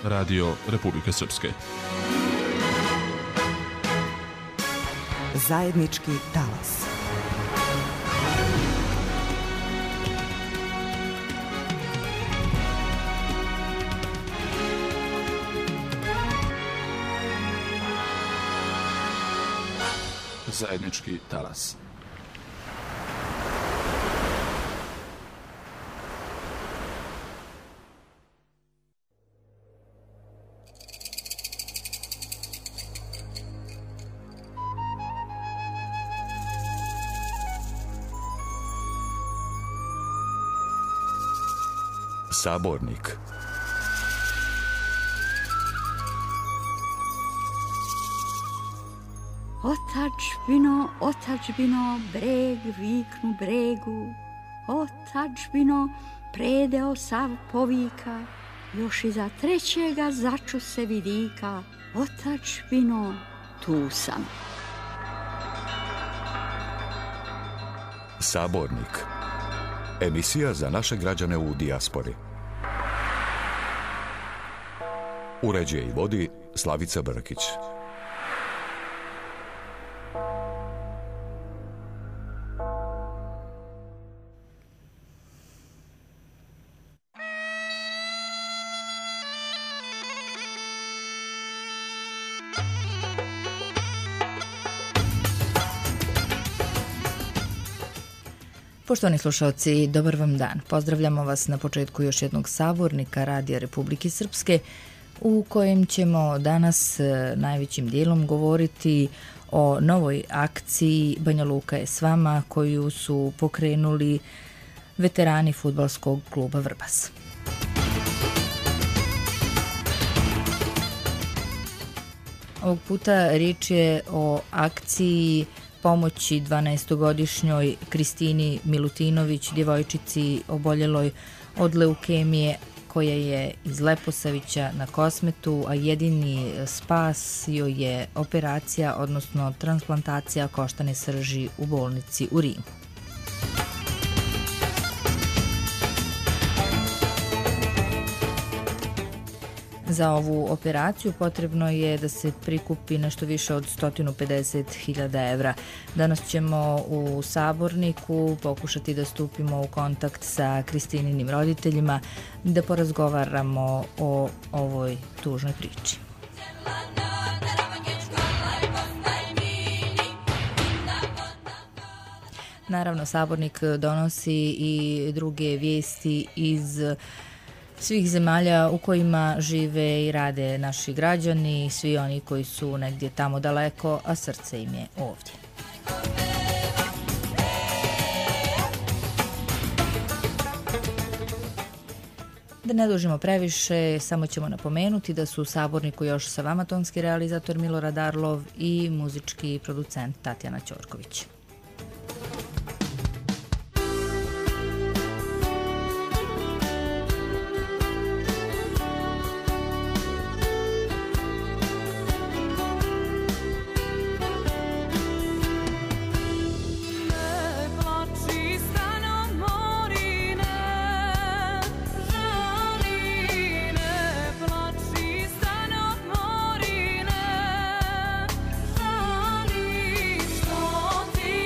Radio Republike Srpske. Zajednički talas. Zajednički talas. Sabornik. Otadžbino, otadžbino, breg viknu bregu, otadžbino, predeo sav povika, još iza trećega začu se vidika, otadžbino, tu sam. Sabornik. Emisija za naše građane u dijaspori. Uređuje i vodi Slavica Brkić. Poštovani slušalci, dobar vam dan. Pozdravljamo vas na početku još jednog sabornika Radija Republike Srpske u kojem ćemo danas najvećim dijelom govoriti o novoj akciji Banja Luka je s vama koju su pokrenuli veterani fudbalskog kluba Vrbas. Ovog puta riječ je o akciji pomoći 12-godišnjoj Kristini Milutinović, djevojčici oboljeloj od leukemije koja je iz Leposavića na Kosmetu, a jedini spas joj je operacija, odnosno transplantacija koštane srži u bolnici u Rimu. Za ovu operaciju potrebno je da se prikupi nešto više od 150.000 evra. Danas ćemo u saborniku pokušati da stupimo u kontakt sa Kristininim roditeljima, da porazgovaramo o ovoj tužnoj priči. Naravno, sabornik donosi i druge vijesti iz svih zemalja u kojima žive i rade naši građani, svi oni koji su negdje tamo daleko, a srce im je ovdje. Da ne dužimo previše, samo ćemo napomenuti da su u saborniku još sa vama tonski realizator Milorad Arlov i muzički producent Tatjana Ćorković. Ti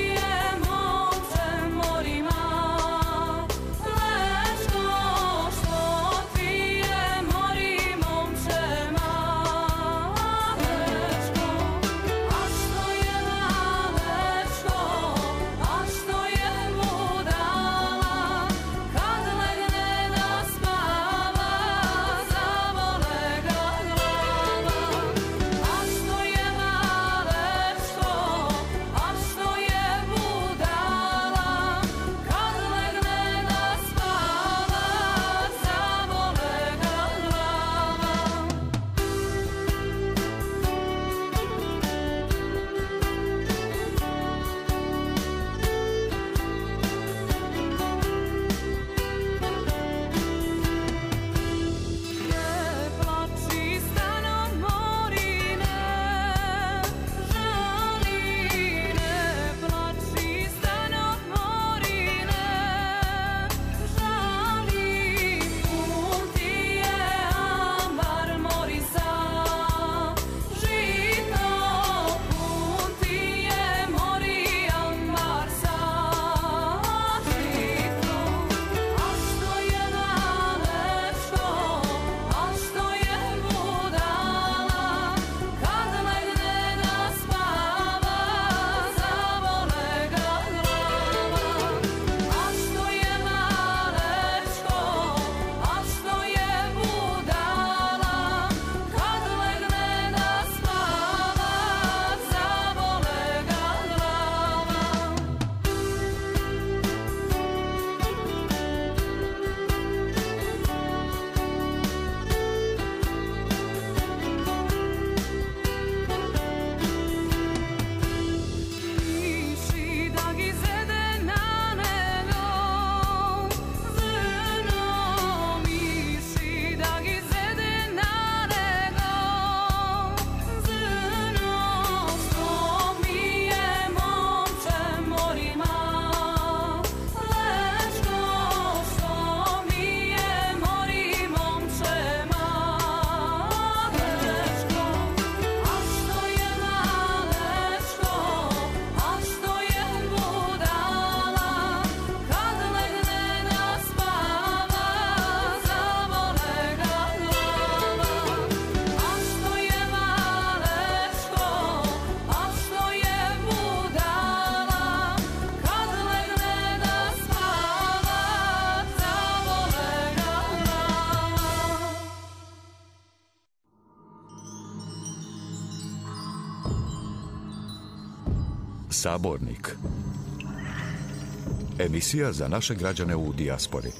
Sabornik. Emisija za naše građane u dijaspori.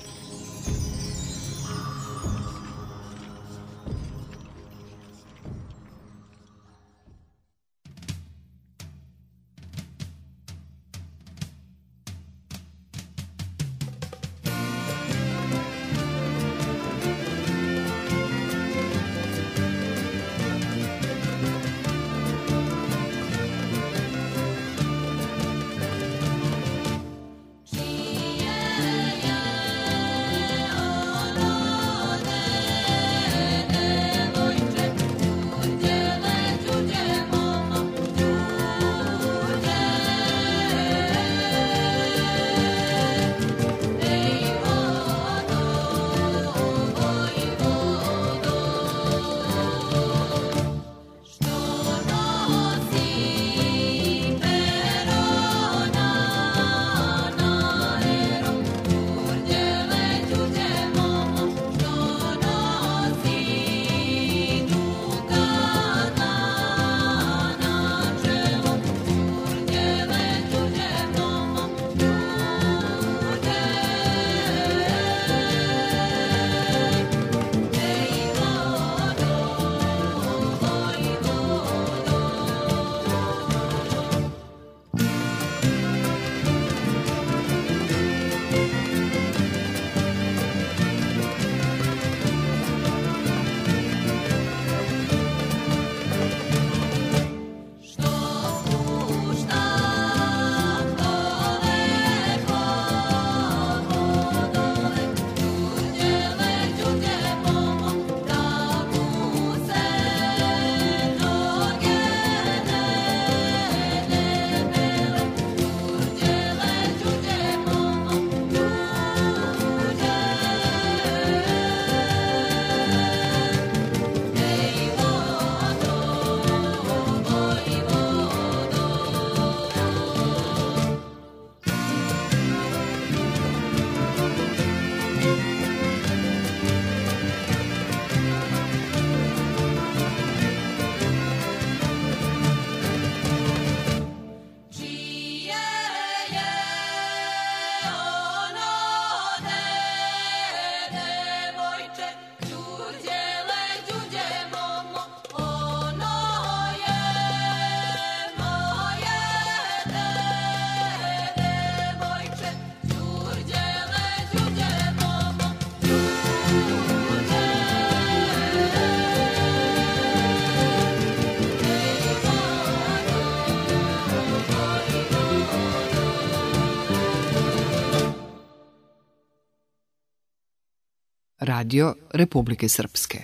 Radio Republike Srpske.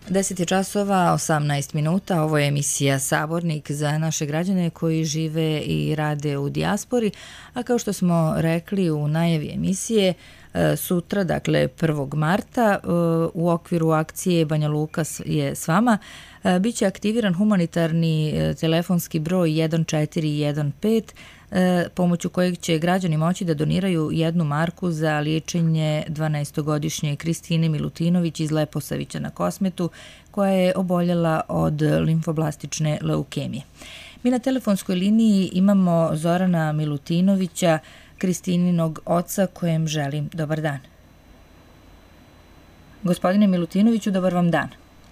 10 je časova, 18 minuta. Ovo je emisija Sabornik za naše građane koji žive i rade u dijaspori. A kao što smo rekli u najavi emisije, sutra, dakle 1. marta, u okviru akcije Banja Luka je s vama, biće aktiviran humanitarni telefonski broj 1415, pomoću kojeg će građani moći da doniraju 1 marku za liječenje 12-godišnje Kristine Milutinović iz Leposavića na Kosmetu, koja je oboljela od limfoblastične leukemije. Mi na telefonskoj liniji imamo Zorana Milutinovića, Kristininog oca, kojem želim dobar dan. Gospodine Milutinoviću, dobar vam dan.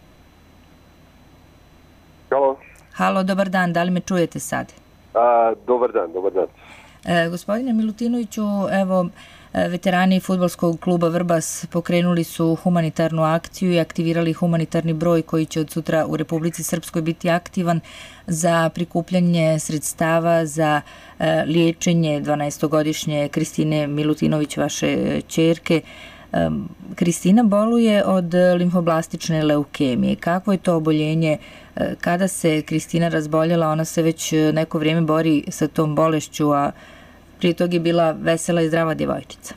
Halo. Halo, dobar dan, da li me čujete sad? Dobar dan. Gospodine Milutinoviću, evo, veterani fudbalskog kluba Vrbas pokrenuli su humanitarnu akciju i aktivirali humanitarni broj koji će od sutra u Republici Srpskoj biti aktivan za prikupljanje sredstava za liječenje 12-godišnje Kristine Milutinović, vaše ćerke. Kristina boluje od limfoblastične leukemije. Kakvo je to oboljenje? Kada se Kristina razboljela, ona se već neko vrijeme bori sa tom bolešću, a prije toga je bila vesela i zdrava djevojčica.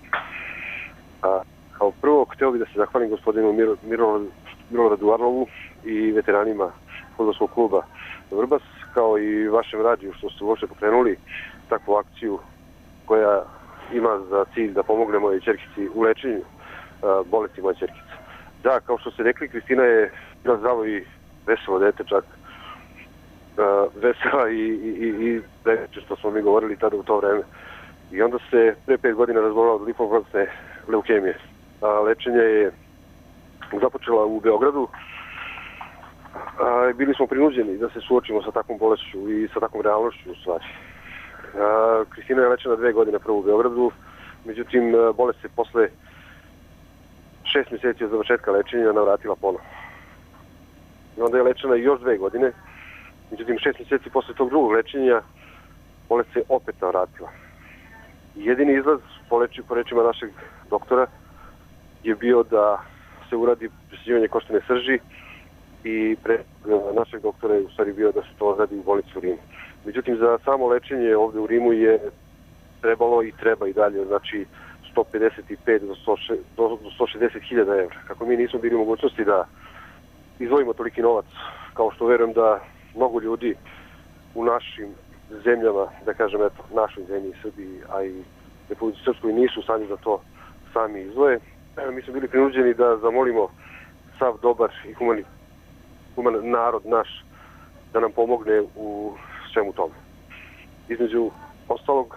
Kao prvo, htio bih da se zahvalim gospodinu Miloradu Arlovu i veteranima fudbalskog kluba Vrbas, kao i vašem radiju što ste uopšte pokrenuli takvu akciju koja ima za cilj da pomogne moje ćerkici u lečenju bolesti moje ćerkice. Da, kao što ste rekli, Kristina je bila zdravo i veselo dete, čak vesela i preče što smo mi govorili tada u to vreme. I onda se pre 5 godina razbolila od limfoblastične leukemije. Lečenje je započela u Beogradu. Bili smo prinuđeni da se suočimo sa takvom bolešću i sa takvom realnošću u stvari. Kristina je lečena 2 godine prvo u Beogradu, međutim bolest se posle 6 mjeseci od završetka lečenja navratila ponovo. I onda je lečena još 2 godine, međutim 6 mjeseci posle tog drugog lečenja bolest se opet navratila. Jedini izlaz po rečima našeg doktora je bio da se uradi presađivanje koštane srži i našeg doktora je u stvari bio da se to radi u bolnici u Rimu. Međutim, za samo lečenje ovdje u Rimu je trebalo i treba i dalje, znači 155 do 160 hiljada evra. Kako mi nismo bili u mogućnosti da izdvojimo toliki novac, kao što verujem da mnogo ljudi u našim zemljama, da kažem eto, našoj zemlji, Srbiji, a i Republici Srpskoj nisu u stanju da to sami izdvoje. Mi smo bili prinuđeni da zamolimo sav dobar i human narod naš da nam pomogne u svemu tome. Između ostalog,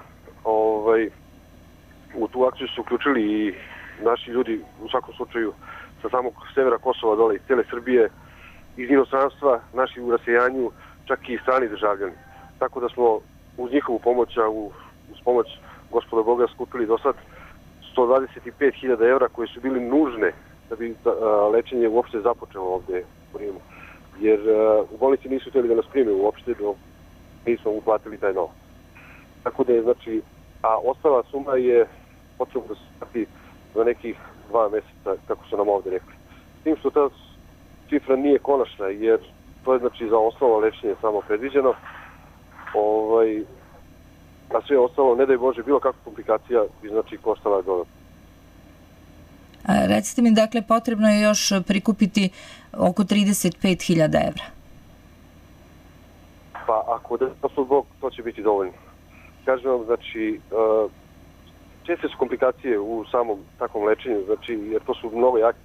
u tu akciju su uključili i naši ljudi, u svakom slučaju, sa samog severa Kosova dole, iz cijele Srbije, iz inostranstva, naši u rasejanju, čak i strani državljani. Tako da smo uz njihovu pomoć, a uz pomoć gospoda Boga skupili do sad 125.000 evra koje su bili nužne da bi lečenje uopšte započelo ovdje u Rimu. Jer u bolnici nisu htjeli da nas prime uopšte, dok nismo uplatili taj novac. Tako da je, znači, a ostala suma je potrebno da se plati za nekih 2 mjeseca, kako su nam ovdje rekli. S tim što ta cifra nije konačna, jer to je, znači, za osnovno lečenje samo predviđeno, a sve ostalo, ne daj Bože, bilo kakva komplikacija bi, znači, koštala dodatno. Recite mi, dakle, potrebno je još prikupiti oko 35.000 evra. Pa ako da poslov Bog, to će biti dovoljno. Kažem vam, znači, česte su komplikacije u samom takvom lečenju, znači, jer to su mnogo jaki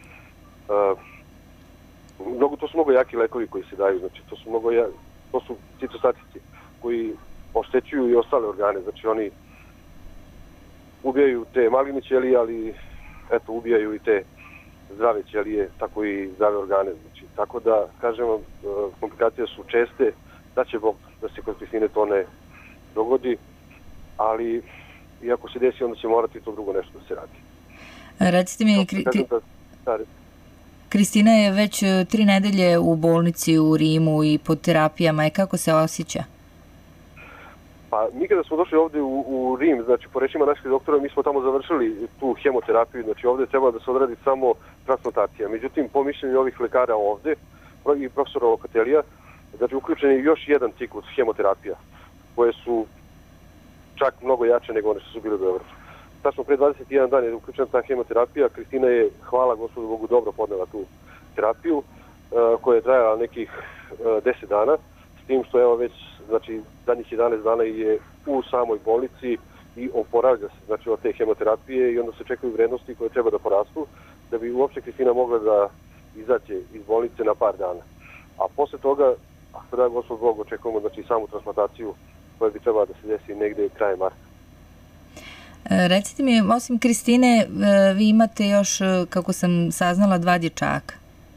lekovi koji se daju, znači, to su citostatici koji oštećuju i ostale organe, znači oni ubijaju te maligne ćelije, ali eto, ubijaju i te zdrave ćelije, tako i zdrave organe, znači, tako da, kažem vam, komplikacije su česte, da će Bog da se kod Kristine to ne dogodi, ali i ako se desi, onda će morati to drugo nešto da se radi. Recite mi, Kristina je već 3 nedelje u bolnici u Rimu i pod terapijama, kako se osjeća? Pa A mi kada smo došli ovde u Rim, znači po rečima naših doktora, mi smo tamo završili tu hemoterapiju, znači ovde treba da se odradi samo transplantacija. Međutim, po mišljenju ovih lekara ovde i profesora Lokatelija, znači uključen je još jedan ciklus hemoterapija, koje su čak mnogo jače nego one što su bile u Beogradu. Tačno pre 21 dan je uključena ta hemoterapija. Kristina je, hvala Gospodu Bogu, dobro podnela tu terapiju, koja je trajala nekih 10 dana, s tim što evo već, znači, zadnjih 11 dana je u samoj bolnici i oporavlja se, znači, od te hemoterapije i onda se čekaju vrednosti koje treba da porastu, da bi uopšte Kristina mogla da izađe iz bolnice na par dana. A posle toga, ako da Gospod Bog, očekujemo, znači, samu transplantaciju koja bi trebala da se desi negde krajem marta. Recite mi, osim Kristine, vi imate još, kako sam saznala, 2 dječaka.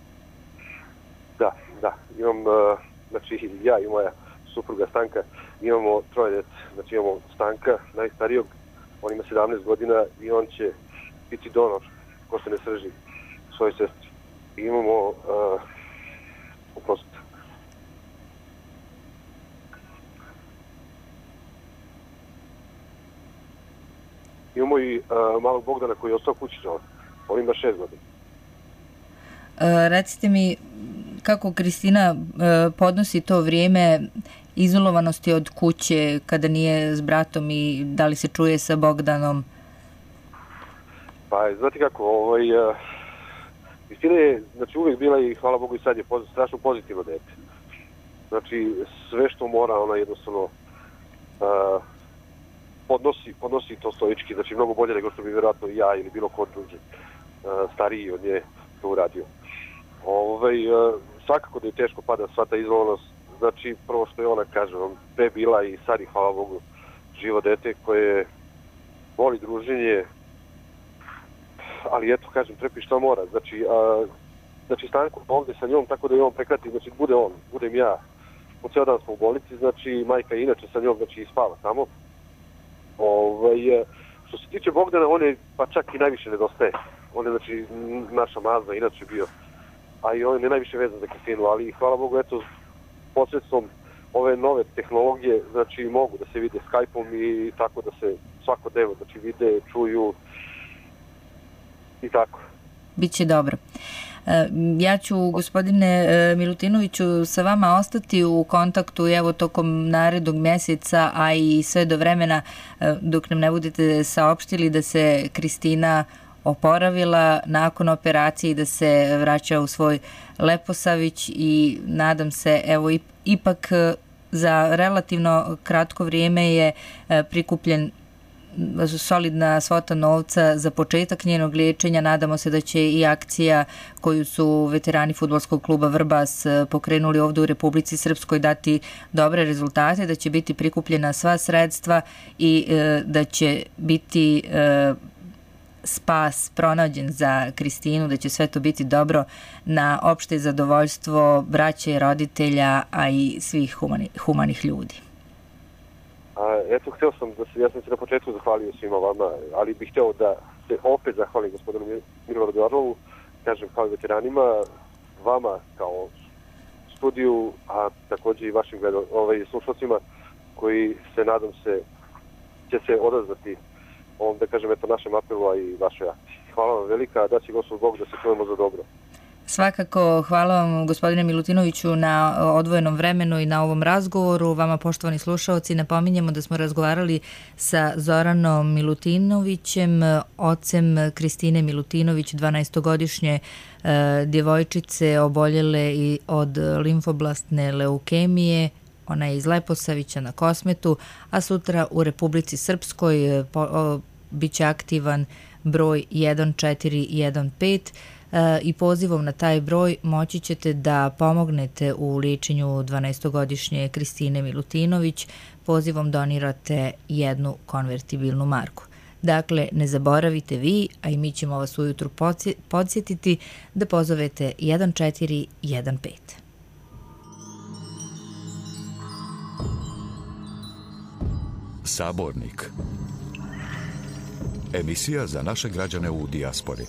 Da, imam, znači ja i moja supruga Stanka, imamo 3 dece, znači imamo Stanka, najstarijog, on ima 17 godina i on će biti donor koštane srži svojoj sestri. I imamo, imamo i malog Bogdana koji je ostao kući, on ima 6 godina. Recite mi, kako Kristina podnosi to vrijeme izolovanosti od kuće kada nije s bratom i da li se čuje sa Bogdanom? Pa, znate kako, Kristina je, znači, uvijek bila i hvala Bogu i sad je strašno pozitivno dete. Znači, sve što mora, ona jednostavno podnosi to stoički, znači mnogo bolje nego što bi vjerojatno ja ili bilo ko drugi stariji od nje to uradio. Svakako da je teško pada sva ta izolovanost, znači prvo što je ona, kaže, pre bila i sad je, hvala Bogu, živo dete koje voli druženje, ali eto, kažem, trepi što mora, znači Stanko ovde sa njom, tako da je on prekrati, znači budem ja, po ceo dan smo u bolnici, znači majka inače sa njom, znači spava tamo. Što se tiče Bogdana, on je pa čak i najviše nedostaje. On je, znači, naša mazna, inače bio. A i on je najviše vezan za Kristinu, ali hvala Bogu, eto, posredstvom ove nove tehnologije, znači, mogu da se vide Skype-om i tako da se svakodnevno, znači, vide, čuju i tako. Biće dobro. Ja ću, gospodine Milutinoviću, sa vama ostati u kontaktu evo tokom narednog mjeseca, a i sve do vremena dok nam ne budete saopštili da se Kristina oporavila nakon operacije i da se vraća u svoj Leposavić i nadam se, evo, ipak za relativno kratko vrijeme je prikupljen solidna svota novca za početak njenog liječenja. Nadamo se da će i akcija koju su veterani fudbalskog kluba Vrbas pokrenuli ovdje u Republici Srpskoj dati dobre rezultate, da će biti prikupljena sva sredstva i da će biti spas pronađen za Kristinu, da će sve to biti dobro na opšte zadovoljstvo braće, roditelja, a i svih humanih ljudi. Eto, ja sam se na početku zahvalio svima vama, ali bih hteo da se opet zahvalim gospodinu Miloradu Orlovu, kažem, kao i veteranima, vama kao studiju, a također i vašim slušalcima koji se, nadam se, će se odazvati ovom, da kažem, eto, našem apelu, a i vašoj akciji. Hvala vam velika, da će Gospod Bog da se čujemo za dobro. Svakako, hvala vam, gospodine Milutinoviću, na odvojenom vremenu i na ovom razgovoru. Vama, poštovani slušaoci, napominjemo da smo razgovarali sa Zoranom Milutinovićem, ocem Kristine Milutinović, 12-godišnje djevojčice oboljele i od limfoblastne leukemije. Ona je iz Leposavića na Kosmetu, a sutra u Republici Srpskoj biće aktivan broj 1415 i pozivom na taj broj moći ćete da pomognete u liječenju 12-godišnje Kristine Milutinović. Pozivom donirate 1 konvertibilnu marku. Dakle, ne zaboravite vi, a i mi ćemo vas ujutru podsjetiti da pozovete 1415. Sabornik. Emisija za naše građane u dijaspori.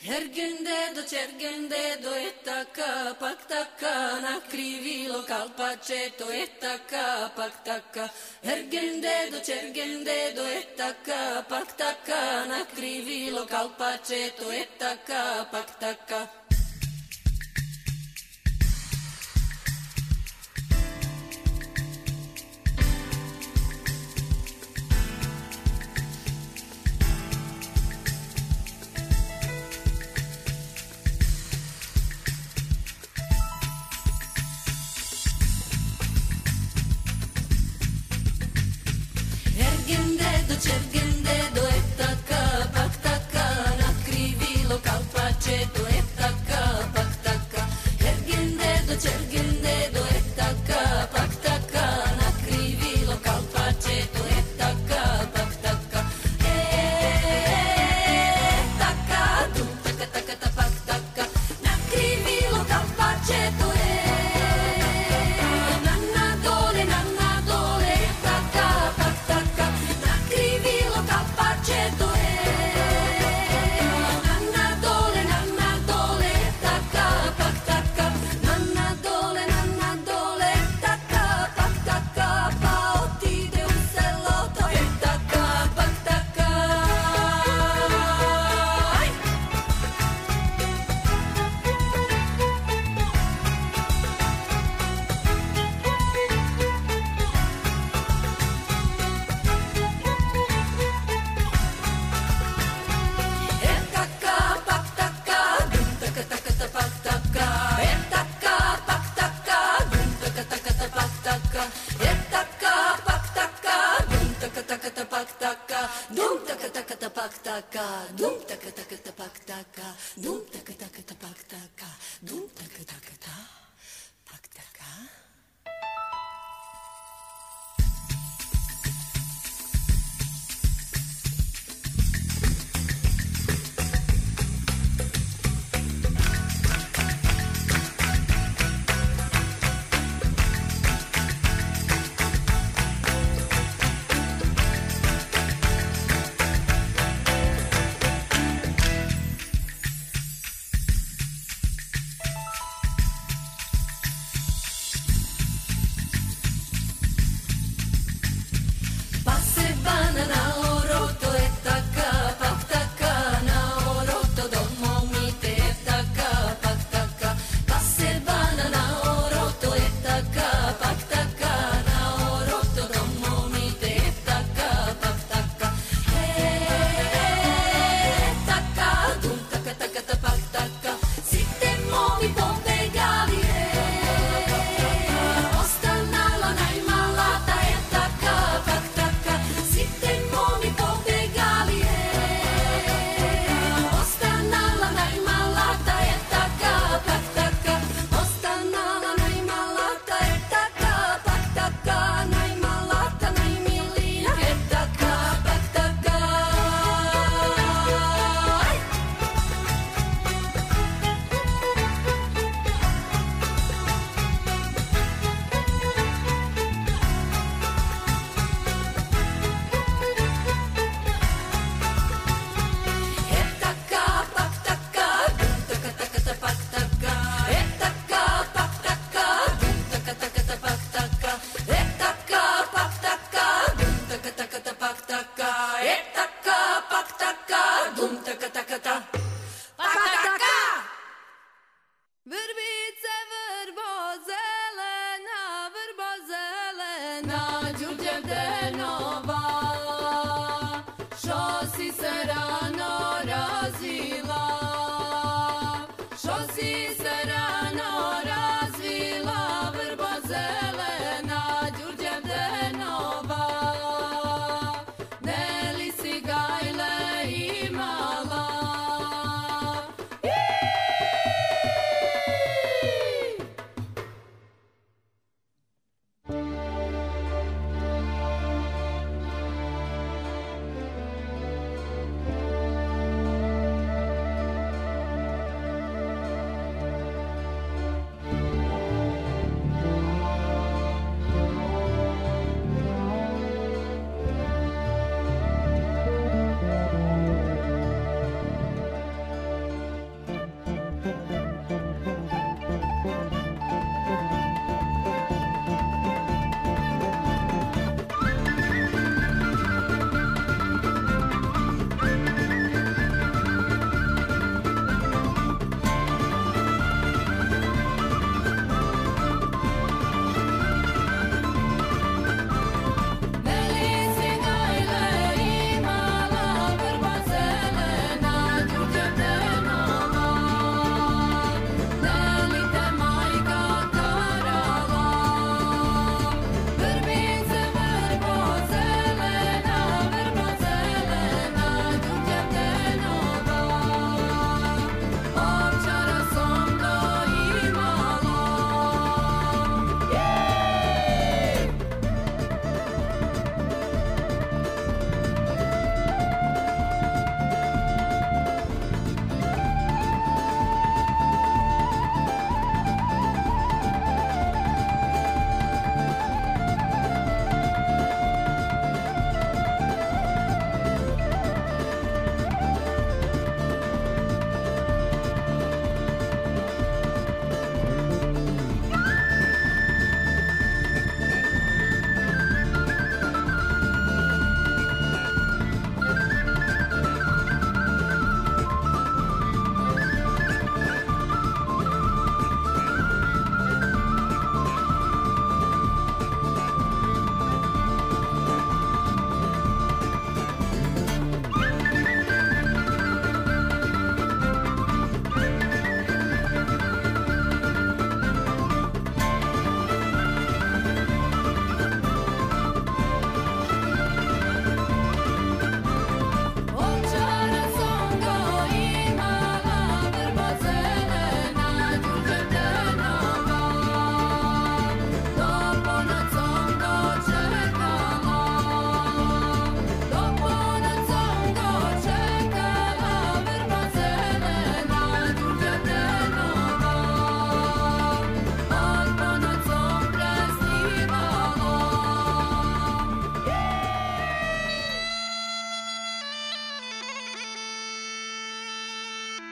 Hergendedo, cergendedo, ettaka, paktaka, nakrivilo, kalpaceto, ettaka, paktaka. Hergendedo, cergendedo, ettaka, paktaka, nakrivilo, kalpaceto, ettaka, paktaka. Cergendedo, ettaka, paktaka, nakrivilo, kalpaceto, ettaka, paktaka. Hergendedo, cergendedo, ettaka, paktaka, nakrivilo, kalpaceto, ettaka, paktaka. Ettaka, dum, taka, taka, ta, paktaka, nakrivilo, kalpaceto, nanna dole, ettaka, paktaka. Nakrivilo, kalpaceto, nanna dole, ettaka, paktaka. Nanna dole, ettaka, paktaka. Pa otide u selo, to ettaka, paktaka. Aj! Ettaka, paktaka, dum, taka, taka, ta, paktaka. Ettaka, paktaka, dum, taka, taka, ta, paktaka. Ettaka, paktaka, dum, taka, taka, ta, paktaka. Dum, taka, taka, ta, paktaka. Dum, taka, taka, ta, paktaka. Dum, taka, taka, ta, paktaka. Dum, taka, taka, ta, paktaka.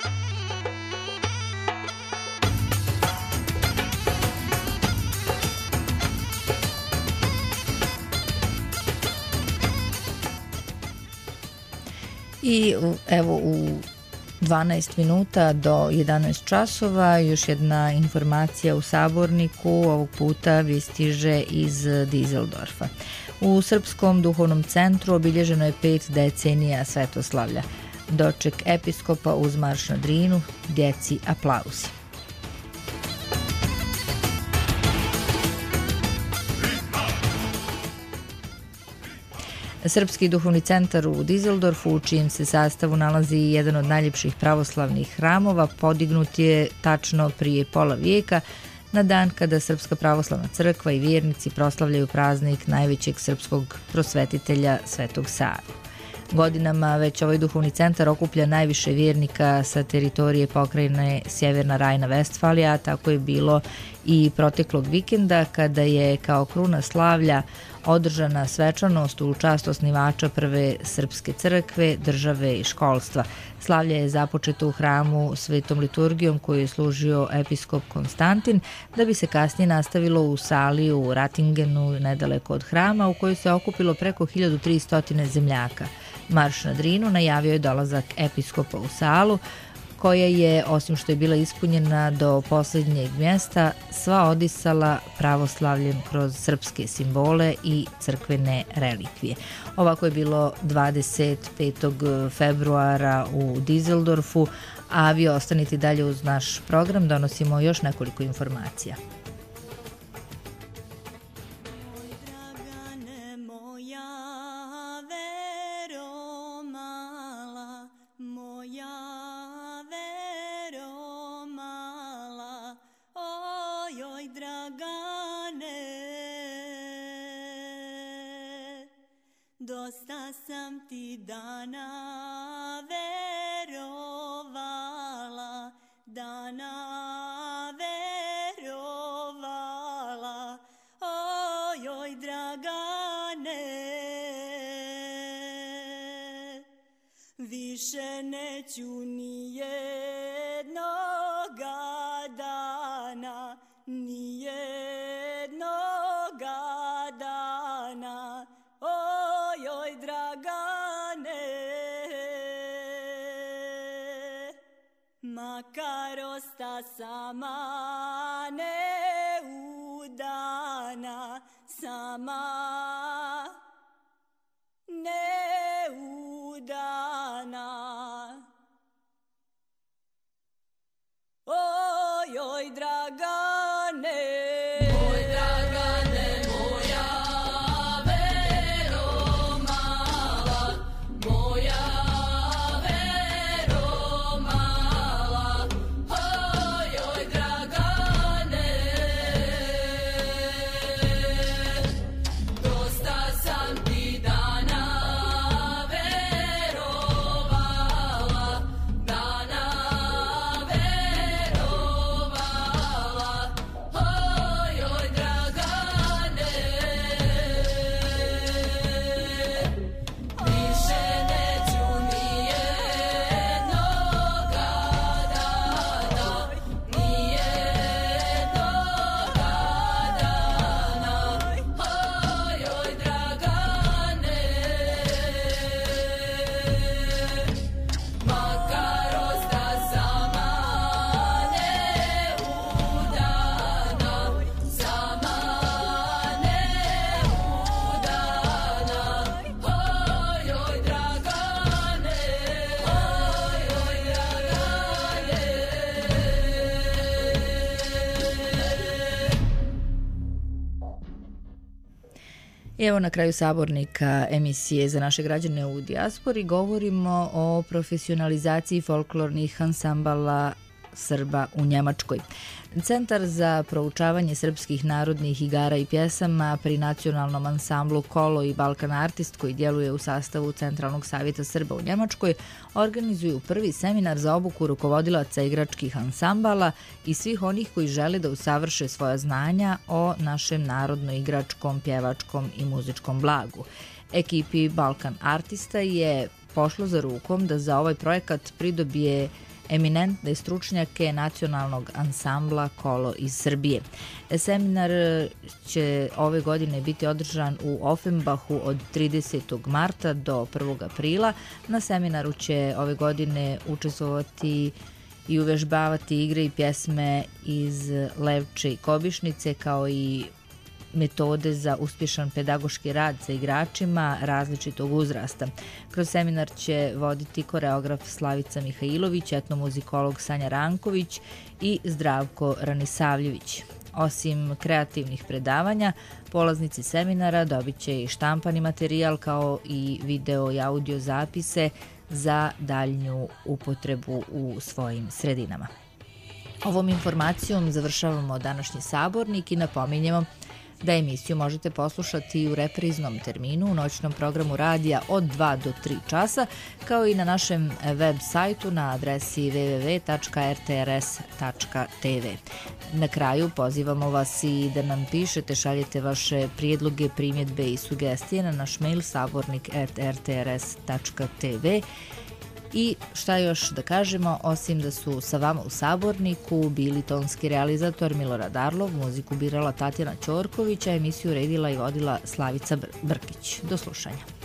I evo u 12 minuta do 11 časova još jedna informacija u Saborniku, ovog puta vi stiže iz Dizeldorfa. U Srpskom duhovnom centru obilježeno je 5 decenija svetoslavlja. Doček episkopa uz marš na Drinu, djeci aplauzi. Srpski duhovni centar u Dizeldorfu, u čijem se sastavu nalazi jedan od najljepših pravoslavnih hramova, podignut je tačno prije pola vijeka, na dan kada Srpska pravoslavna crkva i vjernici proslavljaju praznik najvećeg srpskog prosvetitelja Svetog Savu. Godinama već ovaj duhovni centar okuplja najviše vjernika sa teritorije pokrajine Sjeverna Rajna-Vestfalija, tako je bilo i proteklog vikenda kada je kao kruna slavlja održana svečanost u čast osnivača prve srpske crkve, države i školstva. Slavlje je započeto u hramu Svetom liturgijom koju je služio episkop Konstantin, da bi se kasnije nastavilo u sali u Ratingenu nedaleko od hrama u kojoj se okupilo preko 1300 zemljaka. Marš na Drinu najavio je dolazak episkopa u salu, koja je, osim što je bila ispunjena do posljednjeg mjesta, sva odisala pravoslavljem kroz srpske simbole i crkvene relikvije. Ovako je bilo 25. februara u Dizeldorfu, a vi ostanite dalje uz naš program, donosimo još nekoliko informacija. Dosta sam ti dana verovala, ojoj Dragane, više neću ni jednoga dana, ni jednoga dana, ojoj Dragane, makar osta sama neudana, sama neudana, ojoj Dragane. Evo na kraju Sabornika emisije za naše građane u dijaspori govorimo o profesionalizaciji folklornih ansambala Srba u Njemačkoj. Centar za proučavanje srpskih narodnih igara i pjesama pri nacionalnom ansamblu Kolo i Balkan Artist, koji djeluje u sastavu Centralnog savjeta Srba u Njemačkoj, organizuju prvi seminar za obuku rukovodilaca igračkih ansambala i svih onih koji žele da usavrše svoja znanja o našem narodno-igračkom, pjevačkom i muzičkom blagu. Ekipi Balkan Artista je pošlo za rukom da za ovaj projekat pridobije eminentne stručnjake nacionalnog ansambla Kolo iz Srbije. Seminar će ove godine biti održan u Offenbachu od 30. marta do 1. aprila. Na seminaru će ove godine učestvovati i uvežbavati igre i pjesme iz Levče i Kobišnice, kao i metode za uspješan pedagoški rad sa igračima različitog uzrasta. Kroz seminar će voditi koreograf Slavica Mihajlović, etnomuzikolog Sanja Ranković i Zdravko Ranisavljević. Osim kreativnih predavanja, polaznici seminara dobit će i štampani materijal kao i video i audio zapise za daljnju upotrebu u svojim sredinama. Ovom informacijom završavamo današnji sabornik i napominjemo da emisiju možete poslušati u repriznom terminu u noćnom programu radija od 2 do 3 časa, kao i na našem web sajtu na adresi www.rtrs.tv. Na kraju pozivamo vas i da nam pišete, šaljete vaše prijedloge, primjedbe i sugestije na naš mail sabornik@rtrs.tv. I šta još da kažemo, osim da su sa vama u saborniku bili tonski realizator Milorad Arlov, muziku birala Tatjana Ćorković, a emisiju redila i vodila Slavica Brkić. Do slušanja.